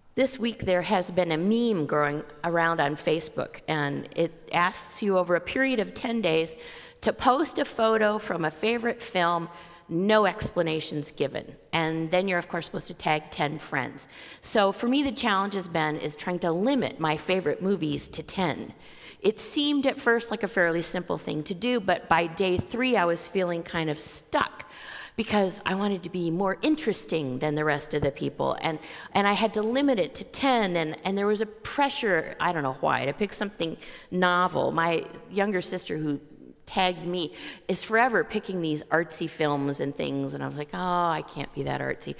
This week there has been a meme going around on Facebook, and it asks you over a period of 10 days to post a photo from a favorite film, no explanations given. And then you're, of course, supposed to tag 10 friends. So for me, the challenge has been trying to limit my favorite movies to 10. It seemed at first like a fairly simple thing to do, but by day 3, I was feeling kind of stuck because I wanted to be more interesting than the rest of the people. And I had to limit it to 10, and there was a pressure, I don't know why, to pick something novel. My younger sister, who tagged me, is forever picking these artsy films and things, and I was like, oh, I can't be that artsy.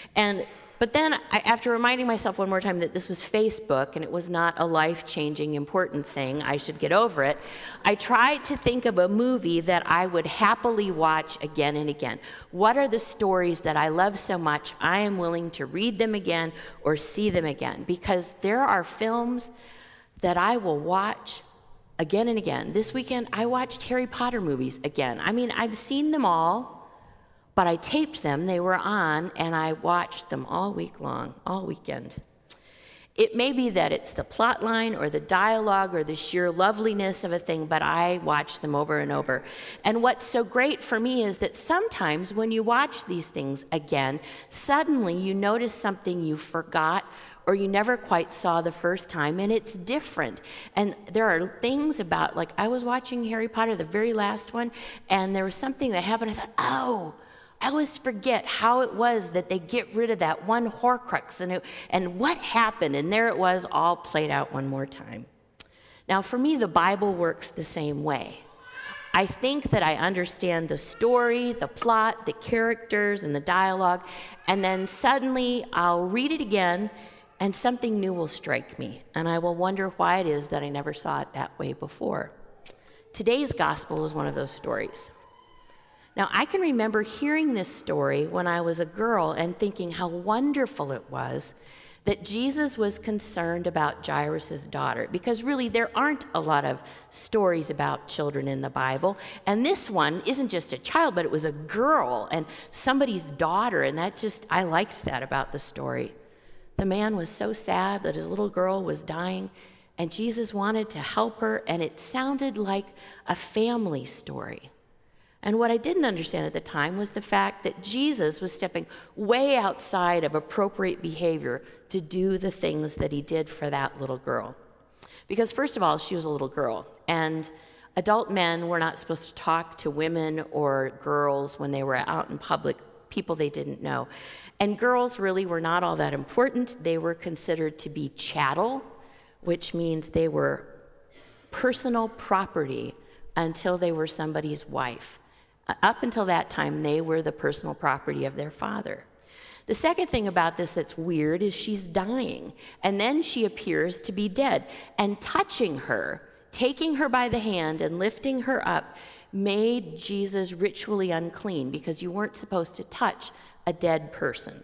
But then, after reminding myself one more time that this was Facebook and it was not a life-changing, important thing, I should get over it, I tried to think of a movie that I would happily watch again and again. What are the stories that I love so much I am willing to read them again or see them again? Because there are films that I will watch again and again. This weekend, I watched Harry Potter movies again. I mean, I've seen them all, but I taped them, they were on, and I watched them all week long, all weekend. It may be that it's the plot line or the dialogue or the sheer loveliness of a thing, but I watch them over and over. And what's so great for me is that sometimes when you watch these things again, suddenly you notice something you forgot or you never quite saw the first time, and it's different. And there are things about, like I was watching Harry Potter, the very last one, and there was something that happened, I thought, oh, I always forget how it was that they get rid of that one Horcrux and what happened, and there it was all played out one more time. Now, for me, the Bible works the same way. I think that I understand the story, the plot, the characters, and the dialogue, and then suddenly I'll read it again, and something new will strike me, and I will wonder why it is that I never saw it that way before. Today's gospel is one of those stories. Now, I can remember hearing this story when I was a girl and thinking how wonderful it was that Jesus was concerned about Jairus' daughter, because really there aren't a lot of stories about children in the Bible, and this one isn't just a child, but it was a girl and somebody's daughter, and I liked that about the story. The man was so sad that his little girl was dying, and Jesus wanted to help her, and it sounded like a family story. And what I didn't understand at the time was the fact that Jesus was stepping way outside of appropriate behavior to do the things that he did for that little girl. Because first of all, she was a little girl, and adult men were not supposed to talk to women or girls when they were out in public, people they didn't know. And girls really were not all that important. They were considered to be chattel, which means they were personal property until they were somebody's wife. Up until that time, they were the personal property of their father. The second thing about this that's weird is she's dying, and then she appears to be dead. And touching her, taking her by the hand and lifting her up, made Jesus ritually unclean, because you weren't supposed to touch a dead person.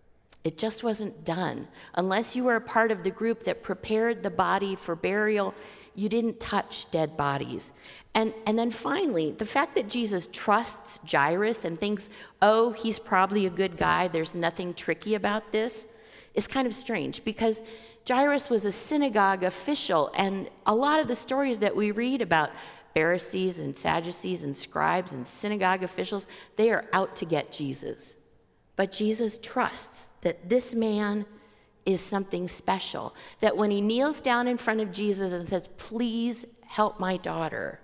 It just wasn't done. Unless you were a part of the group that prepared the body for burial, you didn't touch dead bodies. And then finally, the fact that Jesus trusts Jairus and thinks, oh, he's probably a good guy, there's nothing tricky about this, is kind of strange, because Jairus was a synagogue official, and a lot of the stories that we read about Pharisees and Sadducees and scribes and synagogue officials, they are out to get Jesus. But Jesus trusts that this man is something special, that when he kneels down in front of Jesus and says, please help my daughter,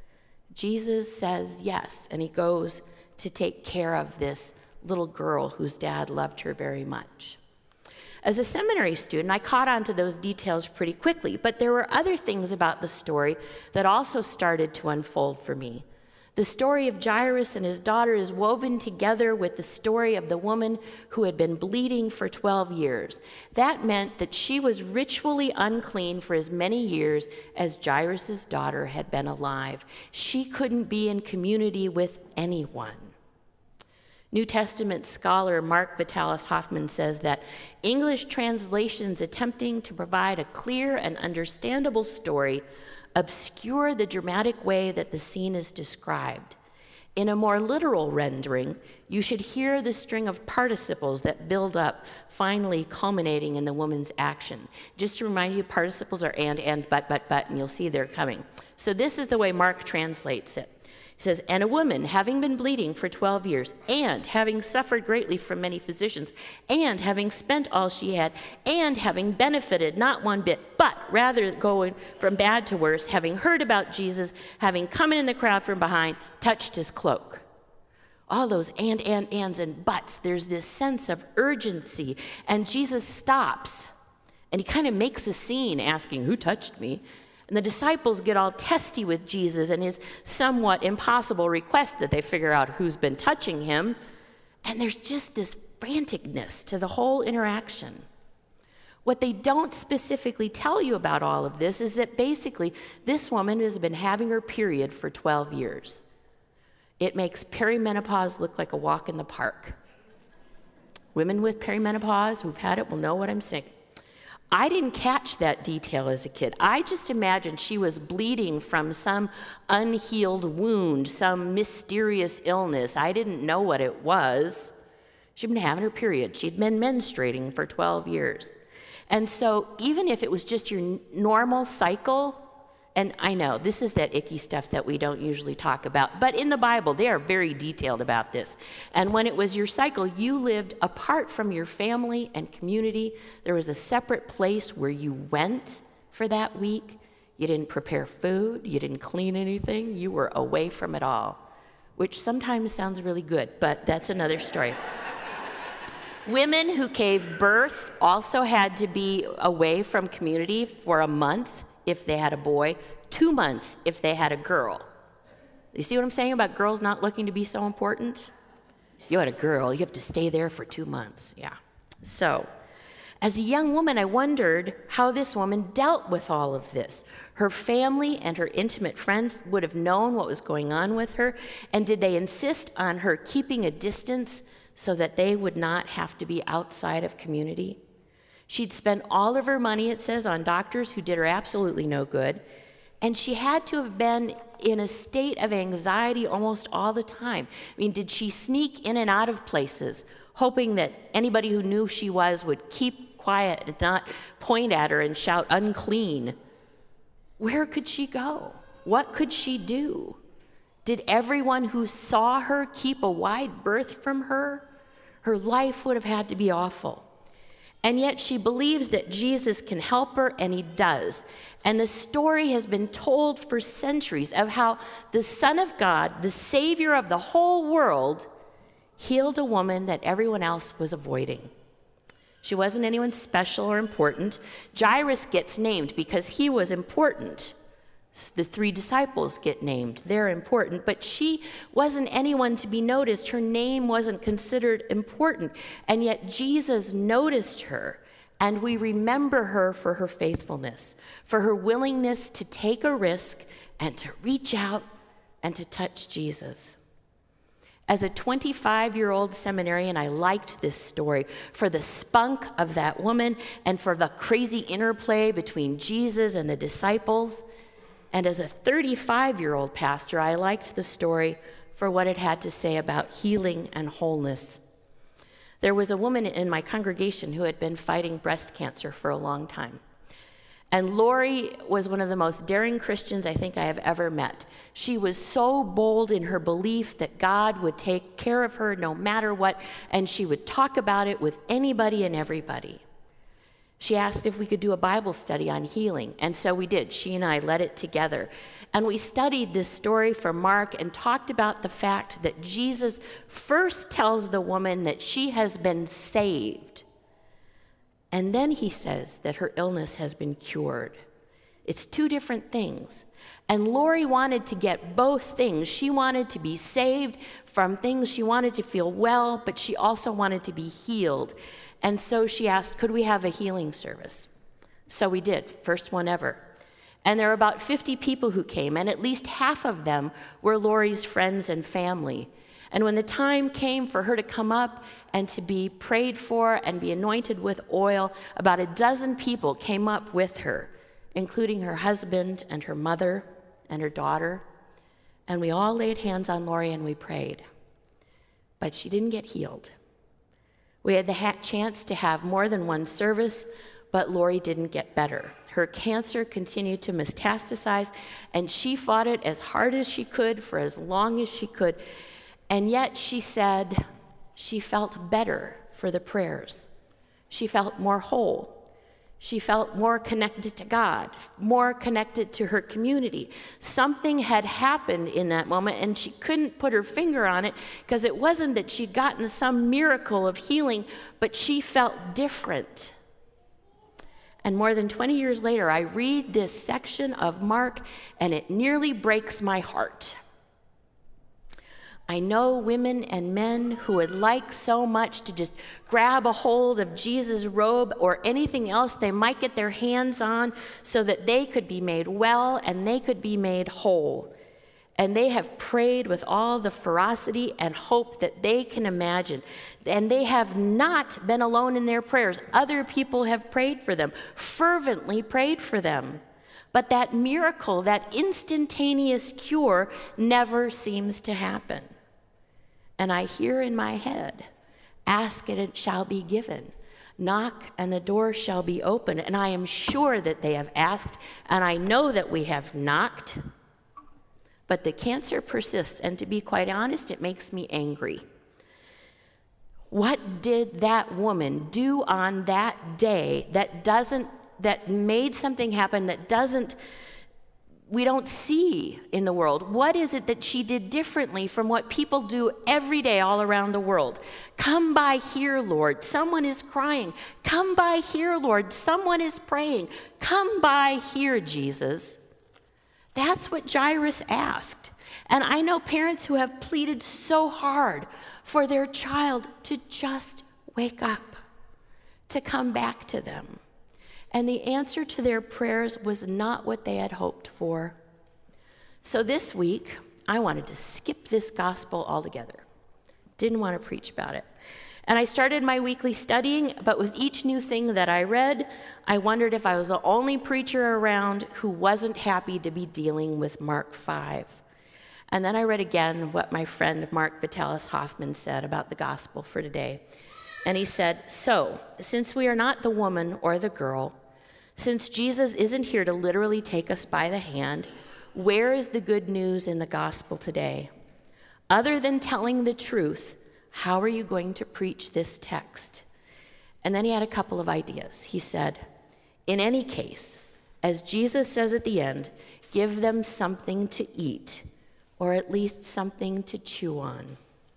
Jesus says yes, and he goes to take care of this little girl whose dad loved her very much. As a seminary student, I caught on to those details pretty quickly, but there were other things about the story that also started to unfold for me. The story of Jairus and his daughter is woven together with the story of the woman who had been bleeding for 12 years. That meant that she was ritually unclean for as many years as Jairus' daughter had been alive. She couldn't be in community with anyone. New Testament scholar Mark Vitalis Hoffman says that English translations attempting to provide a clear and understandable story obscure the dramatic way that the scene is described. In a more literal rendering, you should hear the string of participles that build up, finally culminating in the woman's action. Just to remind you, participles are and, but, and you'll see they're coming. So this is the way Mark translates it. He says, and a woman, having been bleeding for 12 years, and having suffered greatly from many physicians, and having spent all she had, and having benefited not one bit, but rather going from bad to worse, having heard about Jesus, having come in the crowd from behind, touched his cloak. All those ands, and buts. There's this sense of urgency. And Jesus stops, and he kind of makes a scene asking, who touched me? And the disciples get all testy with Jesus and his somewhat impossible request that they figure out who's been touching him. And there's just this franticness to the whole interaction. What they don't specifically tell you about all of this is that basically this woman has been having her period for 12 years. It makes perimenopause look like a walk in the park. Women with perimenopause who've had it will know what I'm saying. I didn't catch that detail as a kid. I just imagined she was bleeding from some unhealed wound, some mysterious illness. I didn't know what it was. She'd been having her period. She'd been menstruating for 12 years. And so even if it was just your normal cycle, and I know this is that icky stuff that we don't usually talk about, but in the Bible, they are very detailed about this. And when it was your cycle, you lived apart from your family and community. There was a separate place where you went for that week. You didn't prepare food. You didn't clean anything. You were away from it all, which sometimes sounds really good, but that's another story. Women who gave birth also had to be away from community for a month if they had a boy, 2 months if they had a girl. You see what I'm saying about girls not looking to be so important? You had a girl, you have to stay there for 2 months, yeah. So, as a young woman, I wondered how this woman dealt with all of this. Her family and her intimate friends would have known what was going on with her, and did they insist on her keeping a distance so that they would not have to be outside of community? She'd spent all of her money, it says, on doctors who did her absolutely no good, and she had to have been in a state of anxiety almost all the time. I mean, did she sneak in and out of places, hoping that anybody who knew she was would keep quiet and not point at her and shout, unclean? Where could she go? What could she do? Did everyone who saw her keep a wide berth from her? Her life would have had to be awful. And yet she believes that Jesus can help her, and he does. And the story has been told for centuries of how the Son of God, the Savior of the whole world, healed a woman that everyone else was avoiding. She wasn't anyone special or important. Jairus gets named because he was important. The 3 disciples get named. They're important, but she wasn't anyone to be noticed. Her name wasn't considered important, and yet Jesus noticed her, and we remember her for her faithfulness, for her willingness to take a risk and to reach out and to touch Jesus. As a 25-year-old seminarian, I liked this story for the spunk of that woman and for the crazy interplay between Jesus and the disciples. And as a 35-year-old pastor, I liked the story for what it had to say about healing and wholeness. There was a woman in my congregation who had been fighting breast cancer for a long time. And Lori was one of the most daring Christians I think I have ever met. She was so bold in her belief that God would take care of her no matter what, and she would talk about it with anybody and everybody. She asked if we could do a Bible study on healing, and so we did. She and I led it together. And we studied this story for Mark and talked about the fact that Jesus first tells the woman that she has been saved, and then he says that her illness has been cured. It's 2 different things. And Lori wanted to get both things. She wanted to be saved from things. She wanted to feel well, but she also wanted to be healed. And so she asked, could we have a healing service? So we did, first one ever. And there were about 50 people who came, and at least half of them were Lori's friends and family. And when the time came for her to come up and to be prayed for and be anointed with oil, about a dozen people came up with her, including her husband and her mother and her daughter. And we all laid hands on Lori and we prayed. But she didn't get healed. We had the chance to have more than one service, but Lori didn't get better. Her cancer continued to metastasize, and she fought it as hard as she could for as long as she could. And yet she said she felt better for the prayers. She felt more whole. She felt more connected to God, more connected to her community. Something had happened in that moment, and she couldn't put her finger on it because it wasn't that she'd gotten some miracle of healing, but she felt different. And more than 20 years later, I read this section of Mark, and it nearly breaks my heart. I know women and men who would like so much to just grab a hold of Jesus' robe or anything else they might get their hands on so that they could be made well and they could be made whole. And they have prayed with all the ferocity and hope that they can imagine. And they have not been alone in their prayers. Other people have prayed for them, fervently prayed for them. But that miracle, that instantaneous cure, never seems to happen. And I hear in my head, ask and it shall be given. Knock and the door shall be opened. And I am sure that they have asked, and I know that we have knocked. But the cancer persists, and to be quite honest, it makes me angry. What did that woman do on that day that made something happen we don't see in the world? What is it that she did differently from what people do every day all around the world? Come by here, Lord. Someone is crying. Come by here, Lord. Someone is praying. Come by here, Jesus. That's what Jairus asked. And I know parents who have pleaded so hard for their child to just wake up, to come back to them. And the answer to their prayers was not what they had hoped for. So this week, I wanted to skip this gospel altogether. Didn't want to preach about it. And I started my weekly studying, but with each new thing that I read, I wondered if I was the only preacher around who wasn't happy to be dealing with Mark 5. And then I read again what my friend Mark Vitalis Hoffman said about the gospel for today. And he said, so, since we are not the woman or the girl, since Jesus isn't here to literally take us by the hand, where is the good news in the gospel today? Other than telling the truth, how are you going to preach this text? And then he had a couple of ideas. He said, in any case, as Jesus says at the end, give them something to eat, or at least something to chew on.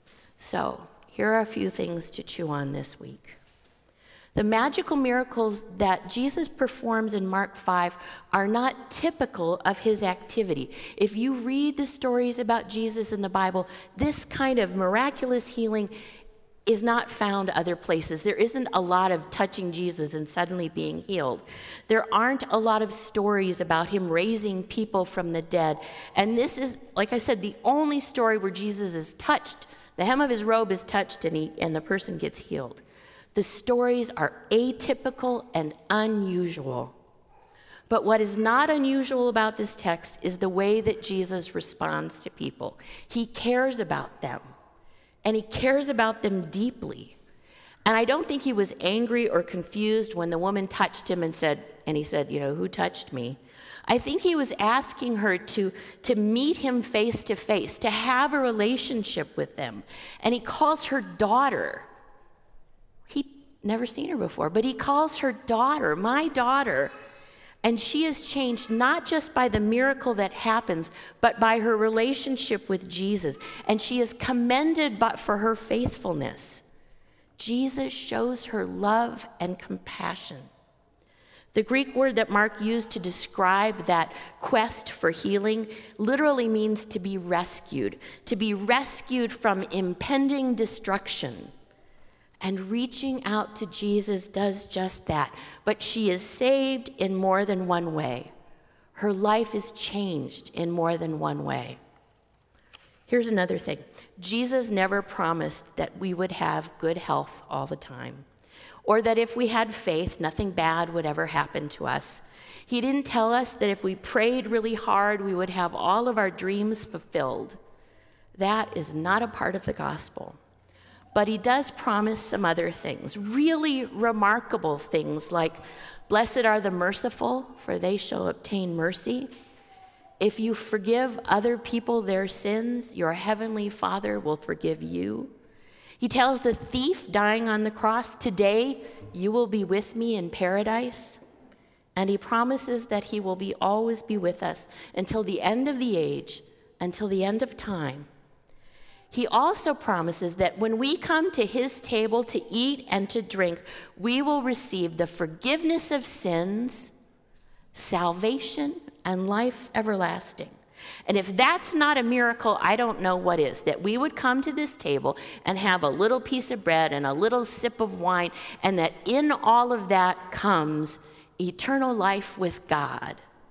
So, here are a few things to chew on this week. The magical miracles that Jesus performs in Mark 5 are not typical of his activity. If you read the stories about Jesus in the Bible, this kind of miraculous healing is not found other places. There isn't a lot of touching Jesus and suddenly being healed. There aren't a lot of stories about him raising people from the dead. And this is, like I said, the only story where Jesus is touched. The hem of his robe is touched and the person gets healed. The stories are atypical and unusual. But what is not unusual about this text is the way that Jesus responds to people. He cares about them, and he cares about them deeply. And I don't think he was angry or confused when the woman touched him and he said, who touched me? I think he was asking her to meet him face to face, to have a relationship with them. And he calls her daughter. He'd never seen her before, but he calls her daughter, my daughter. And she is changed not just by the miracle that happens, but by her relationship with Jesus. And she is commended for her faithfulness. Jesus shows her love and compassion. The Greek word that Mark used to describe that quest for healing literally means to be rescued from impending destruction. And reaching out to Jesus does just that. But she is saved in more than one way. Her life is changed in more than one way. Here's another thing. Jesus never promised that we would have good health all the time, or that if we had faith, nothing bad would ever happen to us. He didn't tell us that if we prayed really hard, we would have all of our dreams fulfilled. That is not a part of the gospel. But he does promise some other things, really remarkable things like, blessed are the merciful, for they shall obtain mercy. If you forgive other people their sins, your heavenly Father will forgive you. He tells the thief dying on the cross, today you will be with me in paradise. And he promises that he will always be with us until the end of the age, until the end of time. He also promises that when we come to his table to eat and to drink, we will receive the forgiveness of sins, salvation, and life everlasting. And if that's not a miracle, I don't know what is. That we would come to this table and have a little piece of bread and a little sip of wine, and that in all of that comes eternal life with God.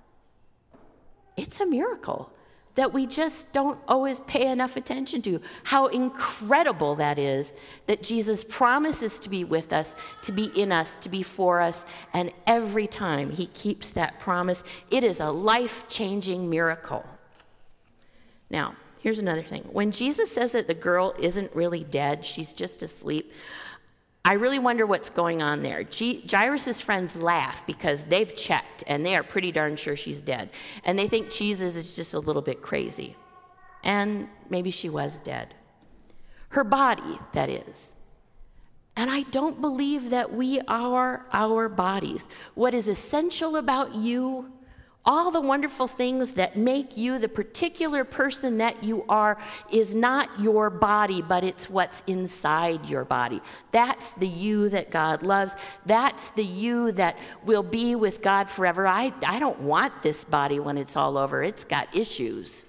It's a miracle that we just don't always pay enough attention to. How incredible that is, that Jesus promises to be with us, to be in us, to be for us, and every time he keeps that promise, it is a life-changing miracle. Now, here's another thing. When Jesus says that the girl isn't really dead, she's just asleep, I really wonder what's going on there. Jairus' friends laugh because they've checked and they are pretty darn sure she's dead. And they think Jesus is just a little bit crazy. And maybe she was dead. Her body, that is. And I don't believe that we are our bodies. What is essential about you, all the wonderful things that make you the particular person that you are, is not your body, but it's what's inside your body. That's the you that God loves. That's the you that will be with God forever. I don't want this body when it's all over. It's got issues.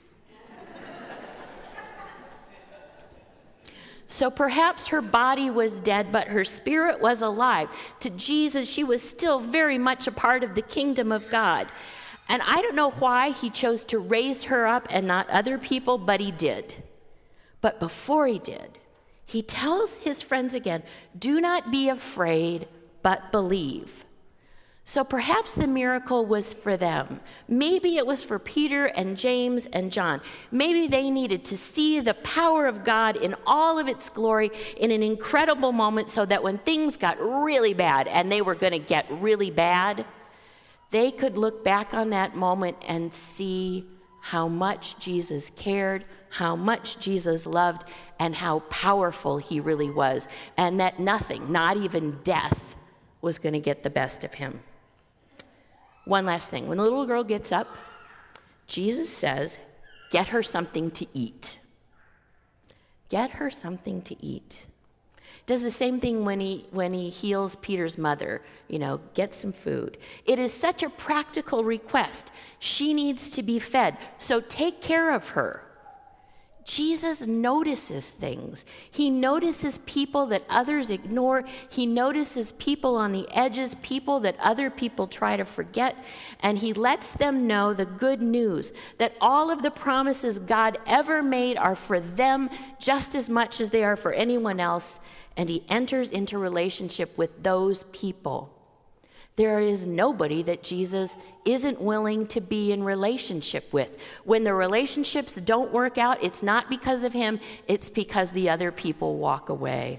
So perhaps her body was dead, but her spirit was alive. To Jesus, she was still very much a part of the kingdom of God. And I don't know why he chose to raise her up and not other people, but he did. But before he did, he tells his friends again, do not be afraid, but believe. So perhaps the miracle was for them. Maybe it was for Peter and James and John. Maybe they needed to see the power of God in all of its glory in an incredible moment so that when things got really bad, and they were going to get really bad, they could look back on that moment and see how much Jesus cared, how much Jesus loved, and how powerful he really was, and that nothing, not even death, was going to get the best of him. One last thing. When the little girl gets up, Jesus says, get her something to eat. Get her something to eat. Does the same thing when he heals Peter's mother, get some food. It is such a practical request. She needs to be fed, so take care of her. Jesus notices things. He notices people that others ignore. He notices people on the edges, people that other people try to forget, and he lets them know the good news that all of the promises God ever made are for them just as much as they are for anyone else, and he enters into relationship with those people. There is nobody that Jesus isn't willing to be in relationship with. When the relationships don't work out, it's not because of him, it's because the other people walk away.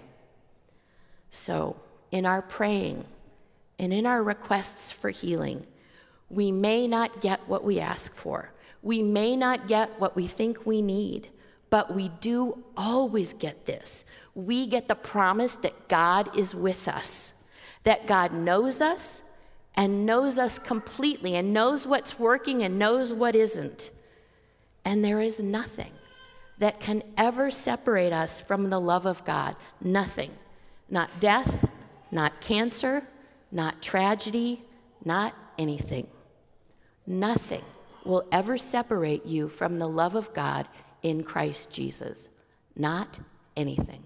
So, in our praying and in our requests for healing, we may not get what we ask for. We may not get what we think we need, but we do always get this. We get the promise that God is with us, that God knows us, and knows us completely, and knows what's working and knows what isn't. And there is nothing that can ever separate us from the love of God. Nothing. Not death, not cancer, not tragedy, not anything. Nothing will ever separate you from the love of God in Christ Jesus. Not anything.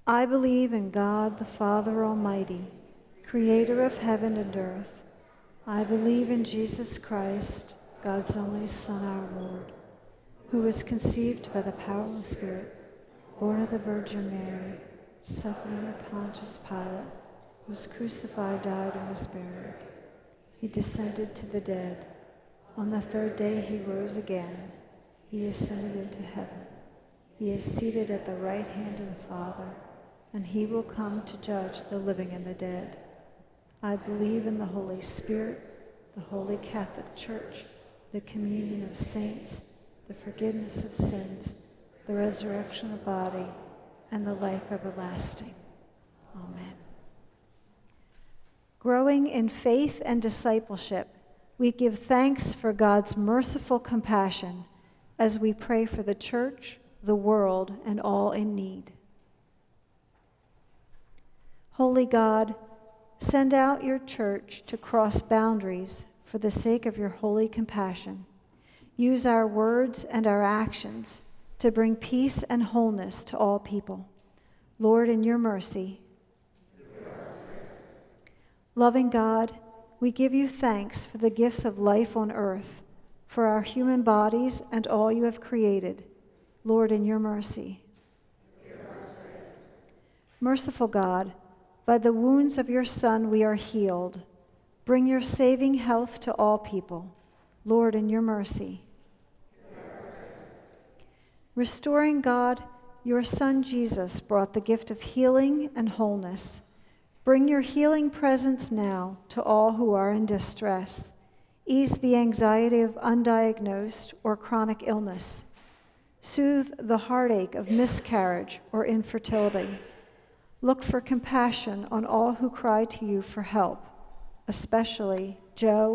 I believe in God the Father Almighty, creator of heaven and earth. I believe in Jesus Christ, God's only Son, our Lord, who was conceived by the power of the Spirit, born of the Virgin Mary, suffered under Pontius Pilate, was crucified, died, and was buried. He descended to the dead. On the third day he rose again. He ascended into heaven. He is seated at the right hand of the Father, and he will come to judge the living and the dead. I believe in the Holy Spirit, the Holy Catholic Church, the communion of saints, the forgiveness of sins, the resurrection of the body, and the life everlasting. Amen. Growing in faith and discipleship, we give thanks for God's merciful compassion as we pray for the church, the world, and all in need. Holy God, send out your church to cross boundaries for the sake of your holy compassion. Use our words and our actions to bring peace and wholeness to all people. Lord, in your mercy. Loving God, we give you thanks for the gifts of life on earth, for our human bodies and all you have created. Lord, in your mercy. Merciful God, by the wounds of your Son we are healed. Bring your saving health to all people. Lord, in your mercy. Restoring God, your Son Jesus brought the gift of healing and wholeness. Bring your healing presence now to all who are in distress. Ease the anxiety of undiagnosed or chronic illness. Soothe the heartache of miscarriage or infertility. Look for compassion on all who cry to you for help, especially Joe,